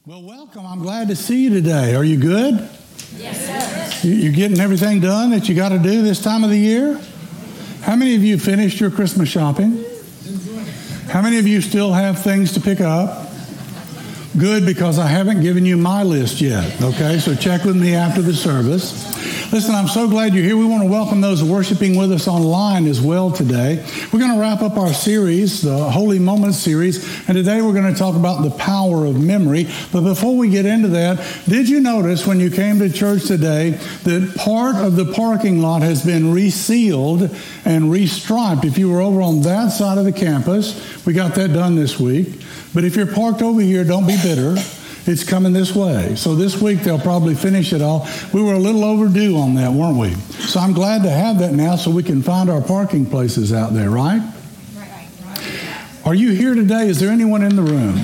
Well, welcome. I'm glad to see you today. Are you good? Yes, sir. You're getting everything done that you got to do this time of the year? How many of you finished your Christmas shopping? How many of you still have things to pick up? Good, because I haven't given you my list yet, okay? So check with me after the service. Listen, I'm so glad you're here. We want to welcome those worshiping with us online as well today. We're going to wrap up our series, the Holy Moments series, and today we're going to talk about the power of memory. But before we get into that, did you notice when you came to church today that part of the parking lot has been resealed and restriped? If you were over on that side of the campus, we got that done this week. But if you're parked over here, don't be bitter. It's coming this way. So this week they'll probably finish it all. We were a little overdue on that, weren't we? So I'm glad to have that now so we can find our parking places out there, right? Right. Are you here today? Is there anyone in the room?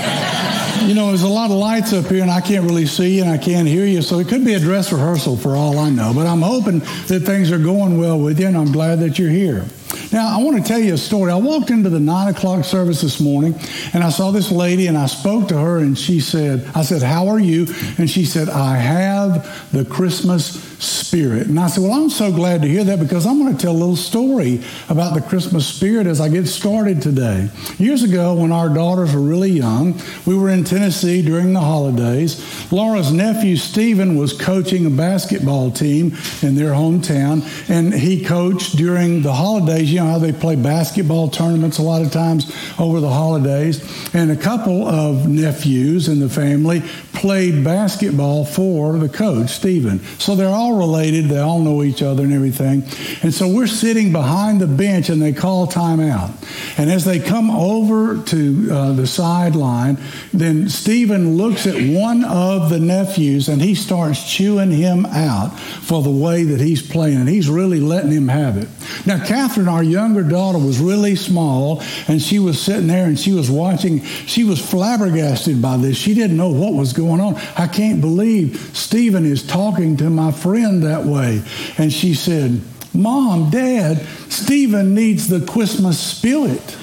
You know, there's a lot of lights up here and I can't really see you and I can't hear you. So it could be a dress rehearsal for all I know. But I'm hoping that things are going well with you and I'm glad that you're here. Now, I want to tell you a story. I walked into the 9 o'clock service this morning, and I saw this lady, and I spoke to her, and I said, how are you? And she said, I have the Christmas spirit. And I said, well, I'm so glad to hear that because I'm going to tell a little story about the Christmas spirit as I get started today. Years ago, when our daughters were really young, we were in Tennessee during the holidays. Laura's nephew, Stephen, was coaching a basketball team in their hometown, and he coached during the holidays. You know how they play basketball tournaments a lot of times over the holidays. And a couple of nephews in the family played basketball for the coach, Stephen. So they're all related. They all know each other and everything. And so we're sitting behind the bench and they call timeout. And as they come over to the sideline, then Stephen looks at one of the nephews and he starts chewing him out for the way that he's playing. And he's really letting him have it. Now, Catherine, our younger daughter, was really small, and she was sitting there and she was watching. She was flabbergasted by this. She didn't know what was going on. I can't believe Stephen is talking to my friend that way. And she said, Mom, Dad, Stephen needs the Christmas spirit.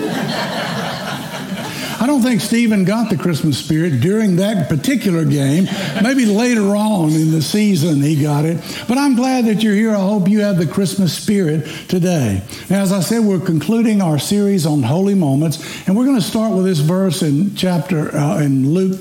I don't think Stephen got the Christmas spirit during that particular game. Maybe later on in the season he got it. But I'm glad that you're here. I hope you have the Christmas spirit today. Now, as I said, we're concluding our series on holy moments, and we're going to start with this verse in Luke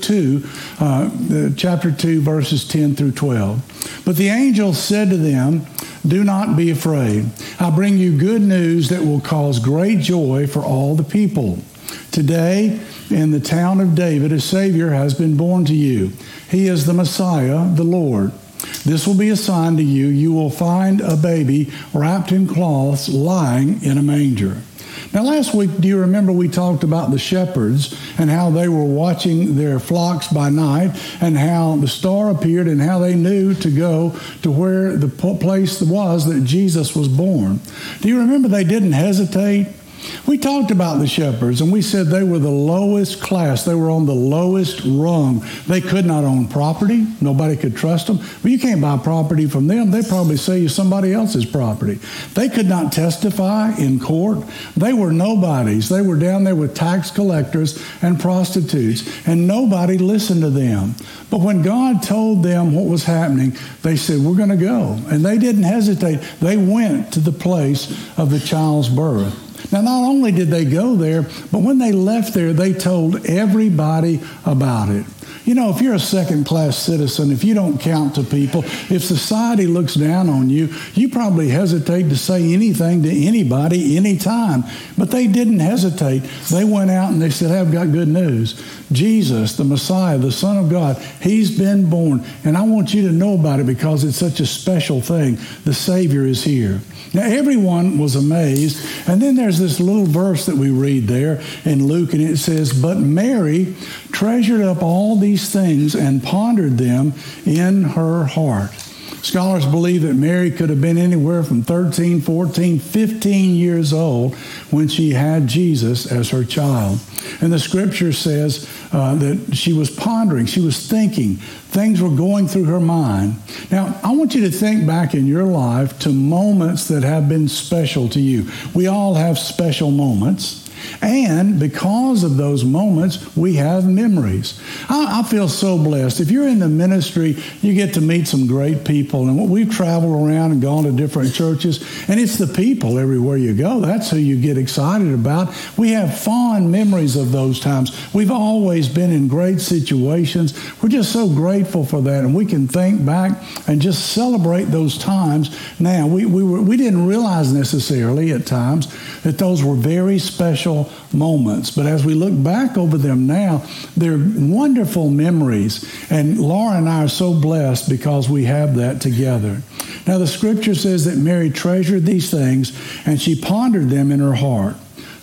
2, chapter 2, verses 10 through 12. But the angel said to them, do not be afraid. I bring you good news that will cause great joy for all the people. Today, in the town of David, a Savior has been born to you. He is the Messiah, the Lord. This will be a sign to you. You will find a baby wrapped in cloths lying in a manger. Now, last week, do you remember we talked about the shepherds and how they were watching their flocks by night and how the star appeared and how they knew to go to where the place was that Jesus was born? Do you remember they didn't hesitate? We talked about the shepherds, and we said they were the lowest class. They were on the lowest rung. They could not own property. Nobody could trust them. But you can't buy property from them. They probably sell you somebody else's property. They could not testify in court. They were nobodies. They were down there with tax collectors and prostitutes, and nobody listened to them. But when God told them what was happening, they said, we're going to go. And they didn't hesitate. They went to the place of the child's birth. Now, not only did they go there, but when they left there, they told everybody about it. You know, if you're a second-class citizen, if you don't count to people, if society looks down on you, you probably hesitate to say anything to anybody, anytime. But they didn't hesitate. They went out and they said, hey, I've got good news. Jesus, the Messiah, the Son of God, he's been born. And I want you to know about it because it's such a special thing. The Savior is here. Now, everyone was amazed. And then there's this little verse that we read there in Luke, and it says, but Mary treasured up all these things and pondered them in her heart. Scholars believe that Mary could have been anywhere from 13, 14, 15 years old when she had Jesus as her child. And the scripture says that she was pondering, she was thinking, things were going through her mind. Now, I want you to think back in your life to moments that have been special to you. We all have special moments. And because of those moments, we have memories. I feel so blessed. If you're in the ministry, you get to meet some great people. And we've traveled around and gone to different churches, and it's the people everywhere you go. That's who you get excited about. We have fond memories of those times. We've always been in great situations. We're just so grateful for that, and we can think back and just celebrate those times. Now, we didn't realize necessarily at times that those were very special moments. But as we look back over them now, they're wonderful memories. And Laura and I are so blessed because we have that together. Now, the scripture says that Mary treasured these things and she pondered them in her heart.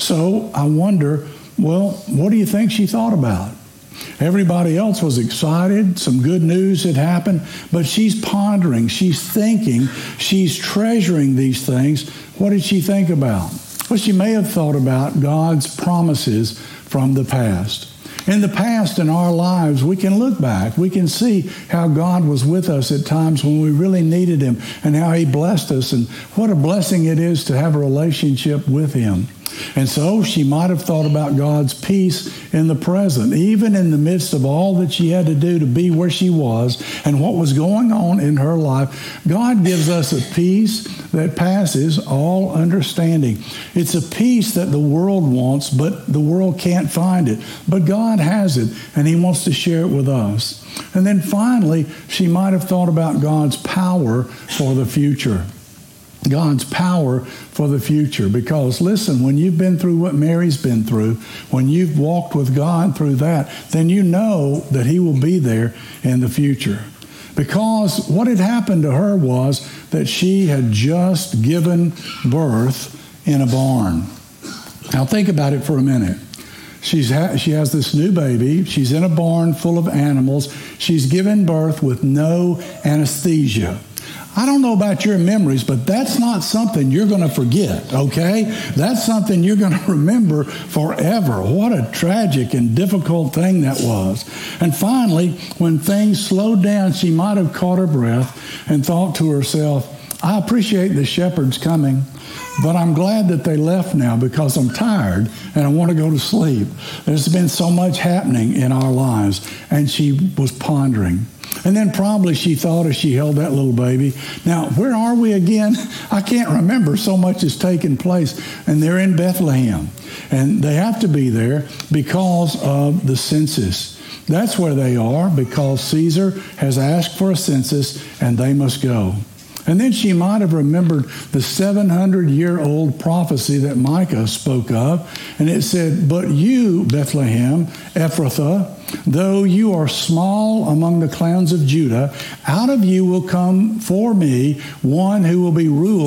So I wonder, well, what do you think she thought about? Everybody else was excited. Some good news had happened, but she's pondering, she's thinking, she's treasuring these things. What did she think about? Well, she may have thought about God's promises from the past. In the past, in our lives, we can look back. We can see how God was with us at times when we really needed Him and how He blessed us and what a blessing it is to have a relationship with Him. And so she might have thought about God's peace in the present, even in the midst of all that she had to do to be where she was and what was going on in her life. God gives us a peace that passes all understanding. It's a peace that the world wants, but the world can't find it. But God has it, and He wants to share it with us. And then finally, she might have thought about God's power for the future. God's power for the future. Because listen, when you've been through what Mary's been through, when you've walked with God through that, then you know that He will be there in the future. Because what had happened to her was that she had just given birth in a barn. Now think about it for a minute. She has this new baby. She's in a barn full of animals. She's given birth with no anesthesia. I don't know about your memories, but that's not something you're going to forget, okay? That's something you're going to remember forever. What a tragic and difficult thing that was. And finally, when things slowed down, she might have caught her breath and thought to herself, I appreciate the shepherds coming, but I'm glad that they left now because I'm tired and I want to go to sleep. There's been so much happening in our lives. And she was pondering. And then probably she thought as she held that little baby, now, where are we again? I can't remember. So much has taken place. And they're in Bethlehem. And they have to be there because of the census. That's where they are because Caesar has asked for a census and they must go. And then she might have remembered the 700-year-old prophecy that Micah spoke of. And it said, but you, Bethlehem, Ephrathah, though you are small among the clans of Judah, out of you will come for me one who will be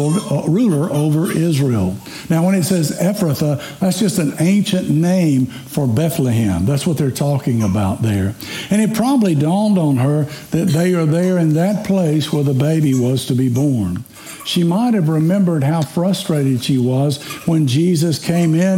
ruler over Israel. Now, when it says Ephrathah, that's just an ancient name for Bethlehem. That's what they're talking about there. And it probably dawned on her that they are there in that place where the baby was to be born. She might have remembered how frustrated she was when Jesus came in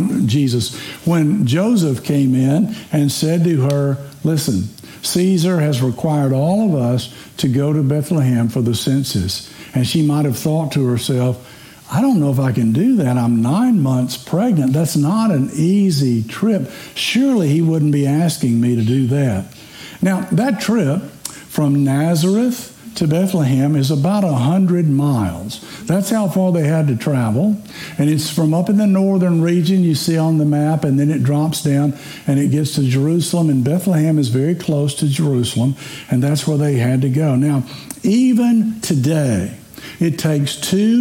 when Joseph came in and said to her, listen, Caesar has required all of us to go to Bethlehem for the census. And she might have thought to herself, I don't know if I can do that. I'm 9 months pregnant. That's not an easy trip. Surely he wouldn't be asking me to do that. Now, that trip from Nazareth to Bethlehem is about 100 miles. That's how far they had to travel. And it's from up in the northern region you see on the map, and then it drops down and it gets to Jerusalem. And Bethlehem is very close to Jerusalem, and that's where they had to go. Now, even today, it takes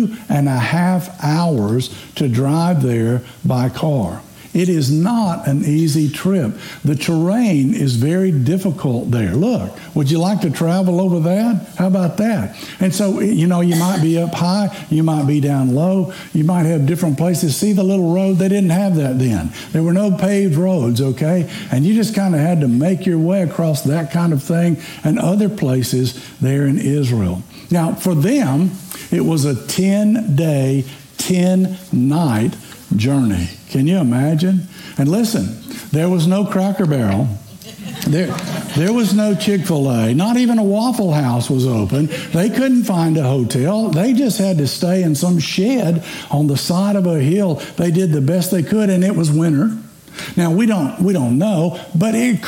2.5 hours to drive there by car. It is not an easy trip. The terrain is very difficult there. Look, would you like to travel over that? How about that? And so, you might be up high, you might be down low, you might have different places. See the little road? They didn't have that then. There were no paved roads, okay? And you just kind of had to make your way across that kind of thing and other places there in Israel. Now, for them, it was a 10-day, 10-night journey. Can you imagine? And listen, there was no Cracker Barrel. There was no Chick-fil-A. Not even a Waffle House was open. They couldn't find a hotel. They just had to stay in some shed on the side of a hill. They did the best they could, and it was winter. Now, we don't know, but it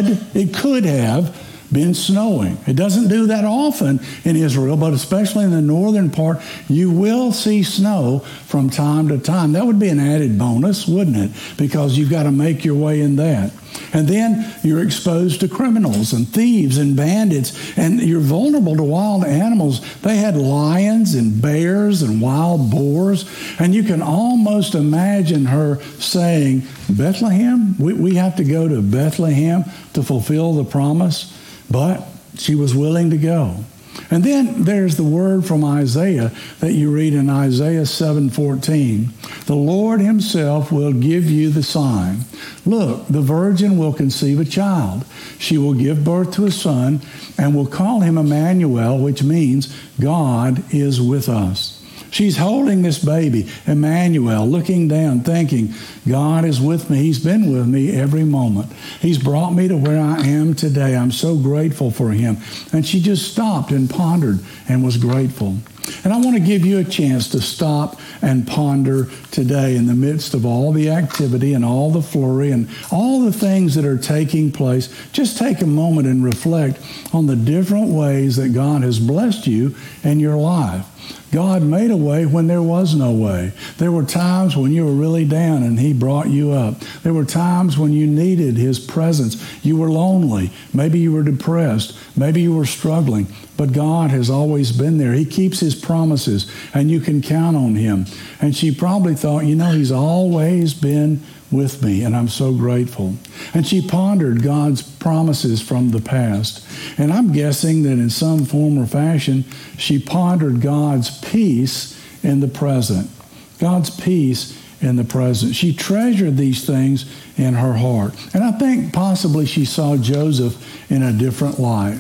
could have been snowing. It doesn't do that often in Israel, but especially in the northern part, you will see snow from time to time. That would be an added bonus, wouldn't it? Because you've got to make your way in that. And then you're exposed to criminals and thieves and bandits, and you're vulnerable to wild animals. They had lions and bears and wild boars, and you can almost imagine her saying, Bethlehem? We have to go to Bethlehem to fulfill the promise. But she was willing to go. And then there's the word from Isaiah that you read in Isaiah 7:14. The Lord himself will give you the sign. Look, the virgin will conceive a child. She will give birth to a son and will call him Emmanuel, which means God is with us. She's holding this baby, Emmanuel, looking down, thinking, God is with me. He's been with me every moment. He's brought me to where I am today. I'm so grateful for him. And she just stopped and pondered and was grateful. And I want to give you a chance to stop and ponder today in the midst of all the activity and all the flurry and all the things that are taking place. Just take a moment and reflect on the different ways that God has blessed you in your life. God made a way when there was no way. There were times when you were really down and he brought you up. There were times when you needed his presence. You were lonely. Maybe you were depressed. Maybe you were struggling. But God has always been there. He keeps his promises and you can count on him. And she probably thought, he's always been with me, and I'm so grateful. And she pondered God's promises from the past. And I'm guessing that in some form or fashion, she pondered God's peace in the present. God's peace in the present. She treasured these things in her heart. And I think possibly she saw Joseph in a different light.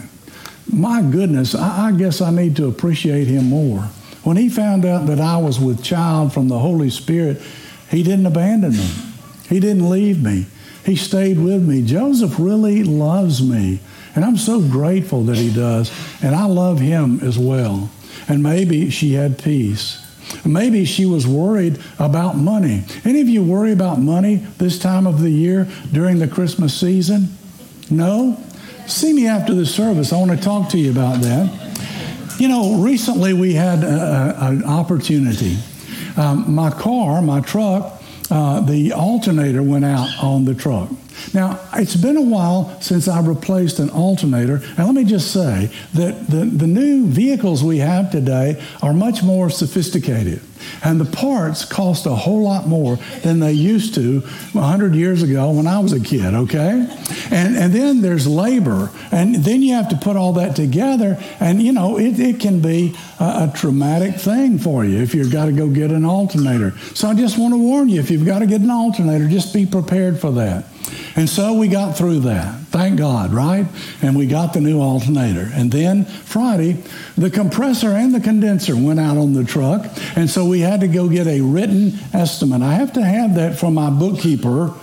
My goodness, I guess I need to appreciate him more. When he found out that I was with child from the Holy Spirit, he didn't abandon me. He didn't leave me. He stayed with me. Joseph really loves me, and I'm so grateful that he does, and I love him as well. And maybe she had peace. Maybe she was worried about money. Any of you worry about money this time of the year during the Christmas season? No? See me after the service. I want to talk to you about that. Recently we had an opportunity. My truck, the alternator went out on the truck. Now, it's been a while since I replaced an alternator, and let me just say that the new vehicles we have today are much more sophisticated, and the parts cost a whole lot more than they used to 100 years ago when I was a kid, okay? And then there's labor, and then you have to put all that together, and, it can be a traumatic thing for you if you've got to go get an alternator. So I just want to warn you, if you've got to get an alternator, just be prepared for that. And so we got through that. Thank God, right? And we got the new alternator. And then Friday, the compressor and the condenser went out on the truck. And so we had to go get a written estimate. I have to have that from my bookkeeper,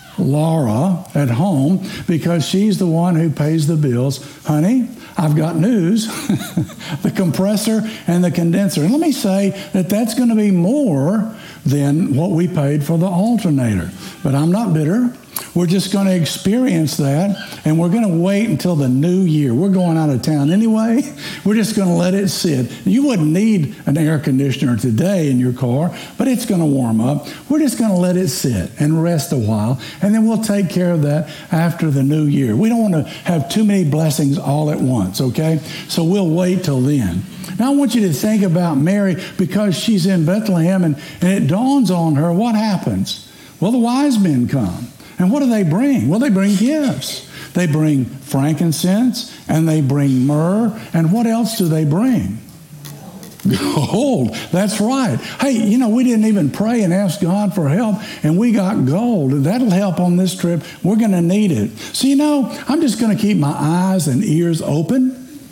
Laura, at home, because she's the one who pays the bills. Honey, I've got news. The compressor and the condenser. And let me say that that's going to be more than what we paid for the alternator. But I'm not bitter. We're just going to experience that, and we're going to wait until the new year. We're going out of town anyway. We're just going to let it sit. You wouldn't need an air conditioner today in your car, but it's going to warm up. We're just going to let it sit and rest a while, and then we'll take care of that after the new year. We don't want to have too many blessings all at once, okay? So we'll wait till then. Now, I want you to think about Mary because she's in Bethlehem, and it dawns on her, what happens? Well, the wise men come. And what do they bring? Well, they bring gifts. They bring frankincense, and they bring myrrh. And what else do they bring? Gold. That's right. Hey, we didn't even pray and ask God for help, and we got gold. That'll help on this trip. We're going to need it. So, I'm just going to keep my eyes and ears open.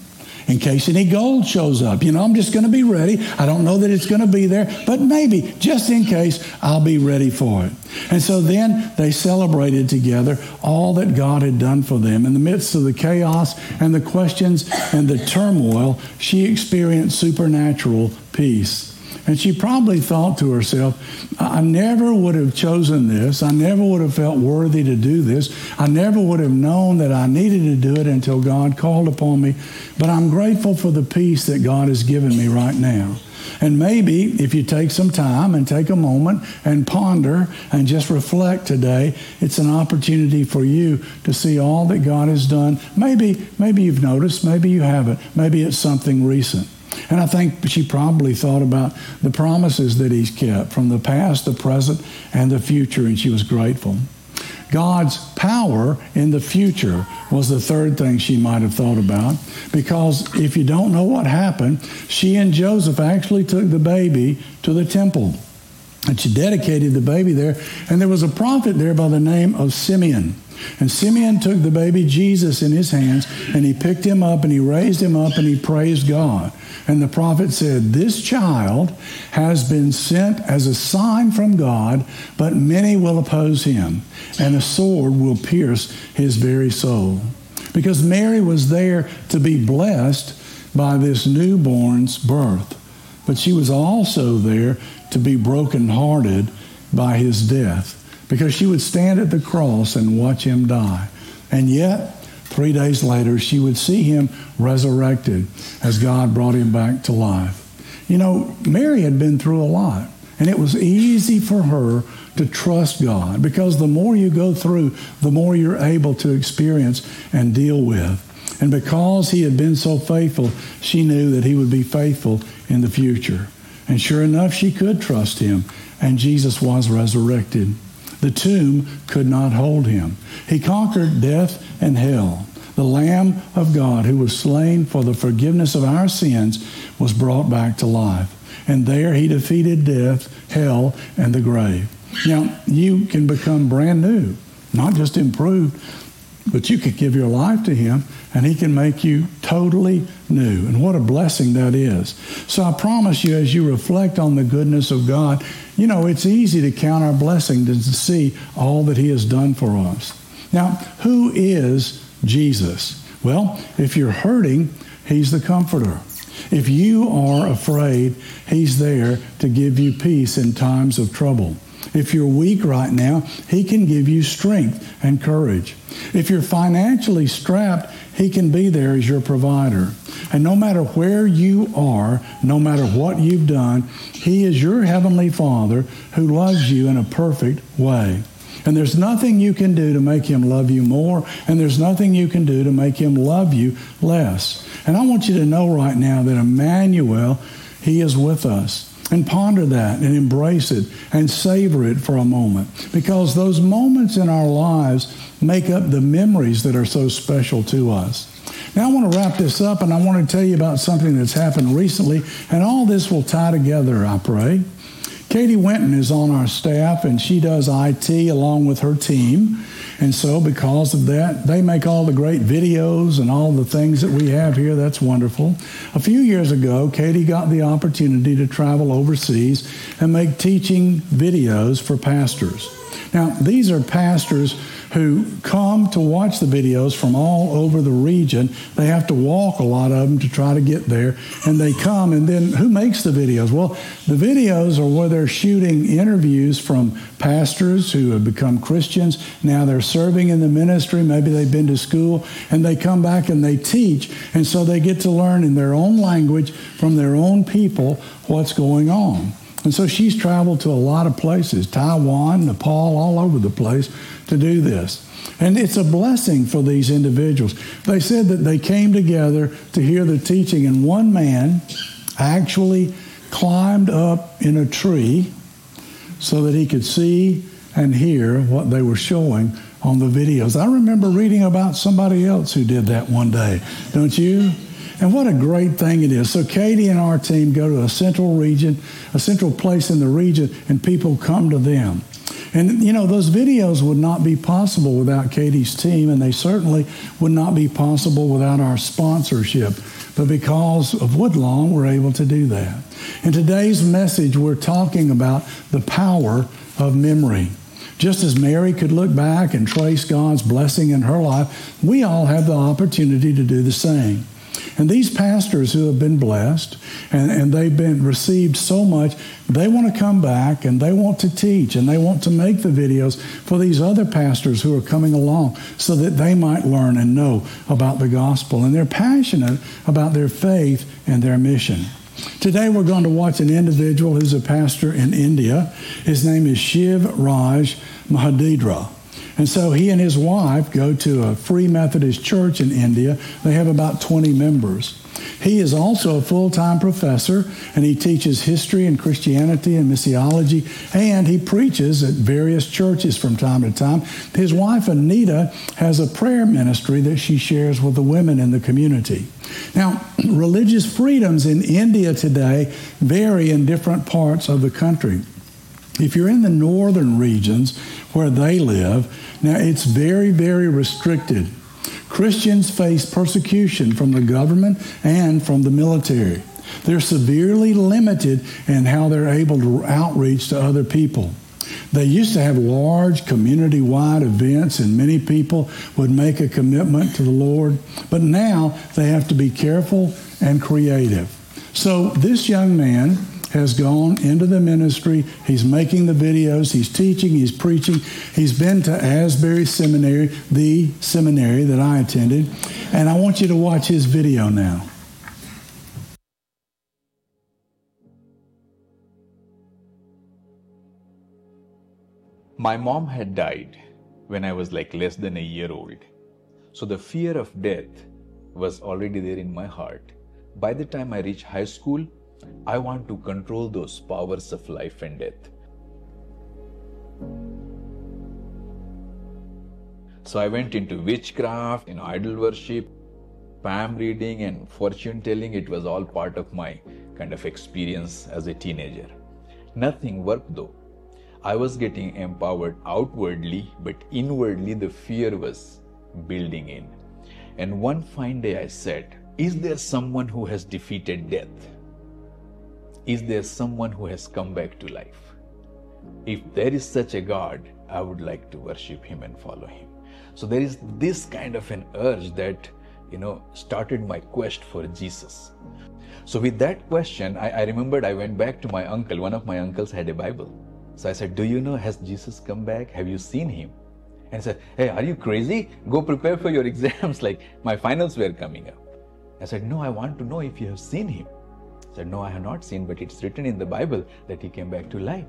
in case any gold shows up. I'm just going to be ready. I don't know that it's going to be there, but maybe, just in case, I'll be ready for it. And so then they celebrated together all that God had done for them. In the midst of the chaos and the questions and the turmoil, she experienced supernatural peace. And she probably thought to herself, I never would have chosen this. I never would have felt worthy to do this. I never would have known that I needed to do it until God called upon me. But I'm grateful for the peace that God has given me right now. And maybe if you take some time and take a moment and ponder and just reflect today, it's an opportunity for you to see all that God has done. Maybe you've noticed, maybe you haven't. Maybe it's something recent. And I think she probably thought about the promises that he's kept from the past, the present, and the future, and she was grateful. God's power in the future was the third thing she might have thought about, because if you don't know what happened, she and Joseph actually took the baby to the temple, and she dedicated the baby there, and there was a prophet there by the name of Simeon. And Simeon took the baby Jesus in his hands, and he picked him up, and he raised him up, and he praised God. And the prophet said, this child has been sent as a sign from God, but many will oppose him, and a sword will pierce his very soul. Because Mary was there to be blessed by this newborn's birth, but she was also there to be brokenhearted by his death, because she would stand at the cross and watch him die. And yet, 3 days later, she would see him resurrected as God brought him back to life. Mary had been through a lot, and it was easy for her to trust God, because the more you go through, the more you're able to experience and deal with. And because he had been so faithful, she knew that he would be faithful in the future. And sure enough, she could trust him, and Jesus was resurrected. The tomb could not hold him. He conquered death and hell. The Lamb of God, who was slain for the forgiveness of our sins, was brought back to life. And there he defeated death, hell, and the grave. Now, you can become brand new, not just improved, but you could give your life to him, and he can make you totally new. And what a blessing that is. So I promise you, as you reflect on the goodness of God, it's easy to count our blessings and to see all that he has done for us. Now, who is Jesus? Well, if you're hurting, he's the comforter. If you are afraid, he's there to give you peace in times of trouble. If you're weak right now, he can give you strength and courage. If you're financially strapped, he can be there as your provider. And no matter where you are, no matter what you've done, he is your heavenly Father who loves you in a perfect way. And there's nothing you can do to make him love you more, and there's nothing you can do to make him love you less. And I want you to know right now that Emmanuel, he is with us. And ponder that and embrace it and savor it for a moment, because those moments in our lives make up the memories that are so special to us. Now I want to wrap this up, and I want to tell you about something that's happened recently, and all this will tie together, I pray. Katie Winton is on our staff, and she does IT along with her team. And so because of that, they make all the great videos and all the things that we have here. That's wonderful. A few years ago, Katie got the opportunity to travel overseas and make teaching videos for pastors. Now, these are pastors who come to watch the videos from all over the region. They have to walk a lot of them to try to get there. And they come, and then who makes the videos? Well, the videos are where they're shooting interviews from pastors who have become Christians. Now they're serving in the ministry. Maybe they've been to school, and they come back and they teach. And so they get to learn in their own language from their own people what's going on. And so she's traveled to a lot of places, Taiwan, Nepal, all over the place to do this. And it's a blessing for these individuals. They said that they came together to hear the teaching, and one man actually climbed up in a tree so that he could see and hear what they were showing on the videos. I remember reading about somebody else who did that one day, don't you? And what a great thing it is. So Katie and our team go to a central region, a central place in the region, and people come to them. And, those videos would not be possible without Katie's team, and they certainly would not be possible without our sponsorship. but because of Woodlawn, we're able to do that. In today's message, we're talking about the power of memory. Just as Mary could look back and trace God's blessing in her life, we all have the opportunity to do the same. And these pastors who have been blessed and they've been received so much, they want to come back and they want to teach and they want to make the videos for these other pastors who are coming along so that they might learn and know about the gospel. And they're passionate about their faith and their mission. Today we're going to watch an individual who's a pastor in India. His name is Shiv Raj Mahadidra. And so he and his wife go to a Free Methodist church in India. They have about 20 members. He is also a full-time professor, and he teaches history and Christianity and missiology, and he preaches at various churches from time to time. His wife, Anita, has a prayer ministry that she shares with the women in the community. Now, religious freedoms in India today vary in different parts of the country. If you're in the northern regions where they live, now it's very, very restricted. Christians face persecution from the government and from the military. They're severely limited in how they're able to outreach to other people. They used to have large community-wide events and many people would make a commitment to the Lord, but now they have to be careful and creative. So this young man has gone into the ministry. He's making the videos. He's teaching. He's preaching. He's been to Asbury Seminary, the seminary that I attended. And I want you to watch his video now. My mom had died when I was like less than a year old. So the fear of death was already there in my heart. By the time I reached high school, I want to control those powers of life and death. So I went into witchcraft, idol worship, palm reading and fortune telling. It was all part of my kind of experience as a teenager. Nothing worked though. I was getting empowered outwardly, but inwardly the fear was building in. And one fine day I said, is there someone who has defeated death? Is there someone who has come back to life? If there is such a God, I would like to worship him and follow him. So there is this kind of an urge that, started my quest for Jesus. So with that question, I remembered I went back to my uncle. One of my uncles had a Bible. So I said, do you know, has Jesus come back? Have you seen him? And he said, hey, are you crazy? Go prepare for your exams. Like my finals were coming up. I said, no, I want to know if you have seen him. He said, no, I have not seen, but it's written in the Bible that he came back to life.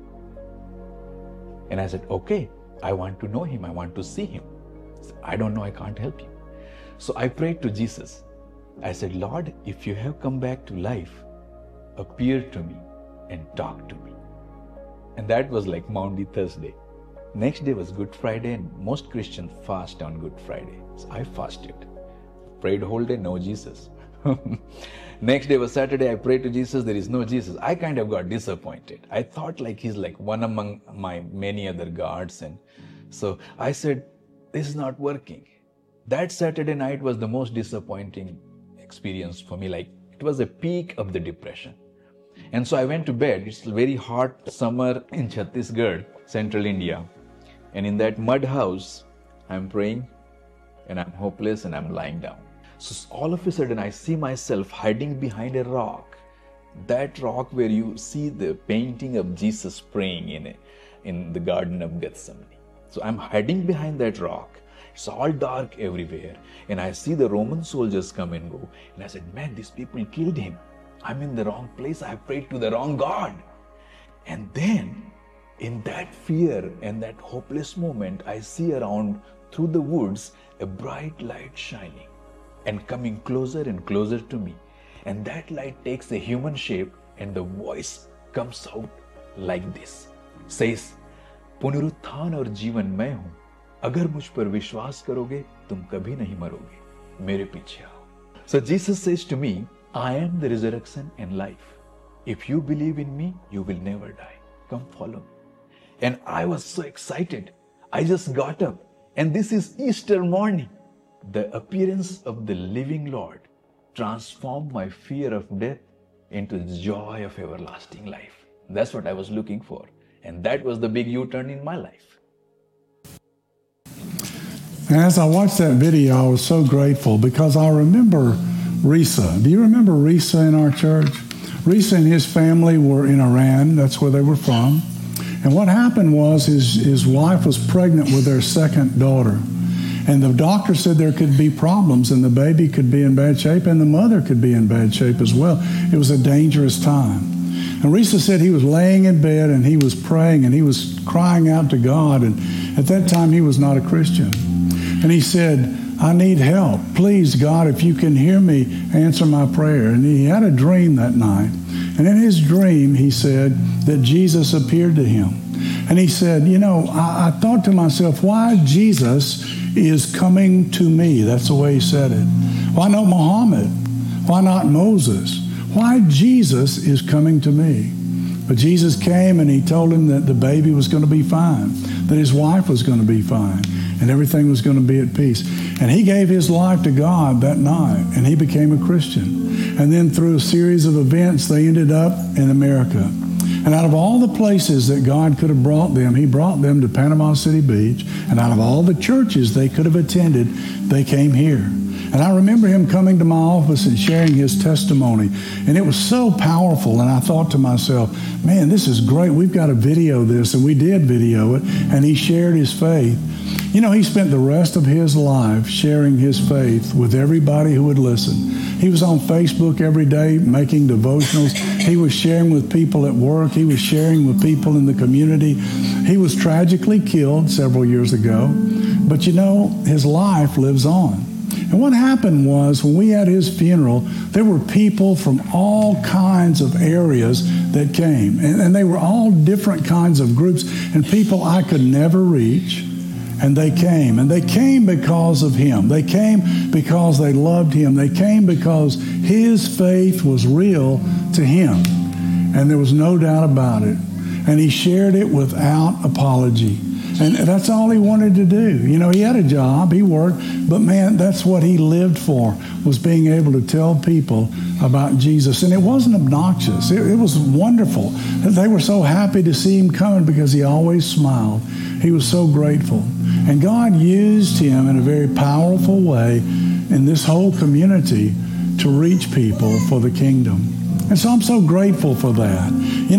And I said, okay, I want to know him. I want to see him. He said, I don't know, I can't help you. So I prayed to Jesus. I said, Lord, if you have come back to life, appear to me and talk to me. And that was like Maundy Thursday. Next day was Good Friday, and most Christians fast on Good Friday. So I fasted. Prayed whole day, no Jesus. Next day was Saturday, I prayed to Jesus, there is no Jesus. I kind of got disappointed. I thought like he's like one among my many other gods. And so I said, this is not working. That Saturday night was the most disappointing experience for me. Like it was a peak of the depression. And so I went to bed. It's a very hot summer in Chhattisgarh, central India. And in that mud house, I'm praying and I'm hopeless and I'm lying down. So all of a sudden, I see myself hiding behind a rock. That rock where you see the painting of Jesus praying in the Garden of Gethsemane. So I'm hiding behind that rock. It's all dark everywhere. And I see the Roman soldiers come and go. And I said, man, these people killed him. I'm in the wrong place. I prayed to the wrong God. And then in that fear and that hopeless moment, I see around through the woods a bright light shining and coming closer and closer to me. And that light takes a human shape and the voice comes out like this. Says, पुनरुत्थान और जीवन मैं हूं. अगर मुझ पर विश्वास करोगे, तुम कभी नहीं मरोगे. मेरे पीछे आओ. So Jesus says to me, I am the resurrection and life. If you believe in me, you will never die. Come follow me. And I was so excited. I just got up. And this is Easter morning. The appearance of the living Lord transformed my fear of death into the joy of everlasting life. That's what I was looking for. And that was the big U-turn in my life. And as I watched that video, I was so grateful because I remember Risa. Do you remember Risa in our church? Risa and his family were in Iran. That's where they were from. And what happened was his wife was pregnant with their second daughter. And the doctor said there could be problems and the baby could be in bad shape and the mother could be in bad shape as well. It was a dangerous time. And Risa said he was laying in bed and he was praying and he was crying out to God. And at that time, he was not a Christian. And he said, I need help. Please, God, if you can hear me, answer my prayer. And he had a dream that night. And in his dream, he said that Jesus appeared to him. And he said, I thought to myself, why Jesus is coming to me? That's the way he said it. Why not Muhammad? Why not Moses? Why Jesus is coming to me? But Jesus came and he told him that the baby was going to be fine, that his wife was going to be fine, and everything was going to be at peace. And he gave his life to God that night, and he became a Christian. And then through a series of events, they ended up in America. And out of all the places that God could have brought them, he brought them to Panama City Beach. And out of all the churches they could have attended, they came here. And I remember him coming to my office and sharing his testimony. And it was so powerful. And I thought to myself, man, this is great. We've got to video this. And we did video it. And he shared his faith. He spent the rest of his life sharing his faith with everybody who would listen. He was on Facebook every day making devotionals. He was sharing with people at work. He was sharing with people in the community. He was tragically killed several years ago. But his life lives on. And what happened was when we had his funeral, there were people from all kinds of areas that came. And they were all different kinds of groups and people I could never reach. And they came. And they came because of him. They came because they loved him. They came because his faith was real to him. And there was no doubt about it. And he shared it without apology. And that's all he wanted to do. He had a job, he worked, but man, that's what he lived for, was being able to tell people about Jesus. And it wasn't obnoxious. It was wonderful. They were so happy to see him coming because he always smiled. He was so grateful. And God used him in a very powerful way in this whole community to reach people for the kingdom. And so I'm so grateful for that.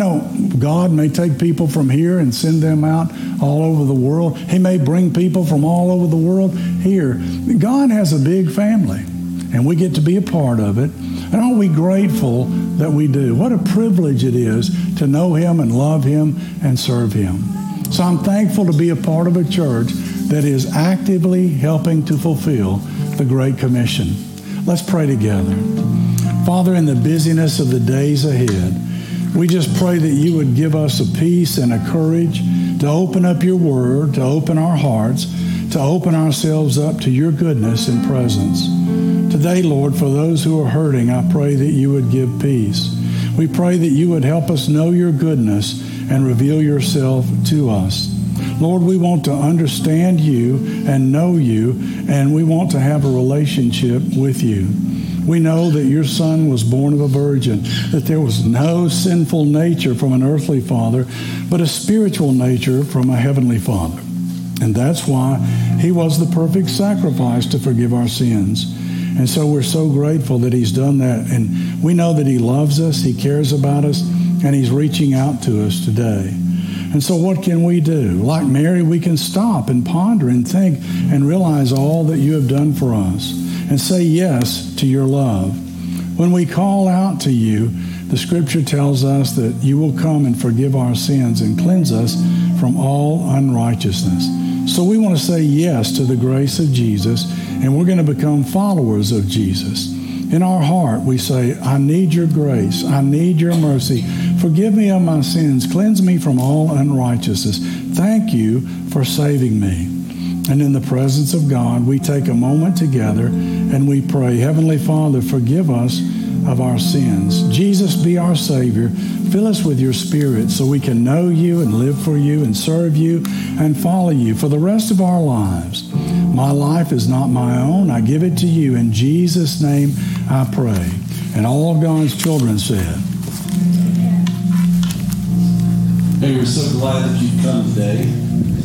God may take people from here and send them out all over the world. He may bring people from all over the world here. God has a big family, and we get to be a part of it. And aren't we grateful that we do? What a privilege it is to know him and love him and serve him. So I'm thankful to be a part of a church that is actively helping to fulfill the Great Commission. Let's pray together. Father, in the busyness of the days ahead, we just pray that you would give us a peace and a courage to open up your word, to open our hearts, to open ourselves up to your goodness and presence. Today, Lord, for those who are hurting, I pray that you would give peace. We pray that you would help us know your goodness and reveal yourself to us. Lord, we want to understand you and know you, and we want to have a relationship with you. We know that your son was born of a virgin, that there was no sinful nature from an earthly father, but a spiritual nature from a heavenly Father. And that's why he was the perfect sacrifice to forgive our sins. And so we're so grateful that he's done that. And we know that he loves us, he cares about us, and he's reaching out to us today. And so what can we do? Like Mary, we can stop and ponder and think and realize all that you have done for us and say yes to your love. When we call out to you, the scripture tells us that you will come and forgive our sins and cleanse us from all unrighteousness. So we want to say yes to the grace of Jesus, and we're going to become followers of Jesus. In our heart, we say, I need your grace. I need your mercy. Forgive me of my sins. Cleanse me from all unrighteousness. Thank you for saving me. And in the presence of God, we take a moment together and we pray, Heavenly Father, forgive us of our sins. Jesus, be our Savior. Fill us with your Spirit so we can know you and live for you and serve you and follow you for the rest of our lives. My life is not my own. I give it to you. In Jesus' name I pray. And all of God's children said, Hey, we're so glad that you've come today.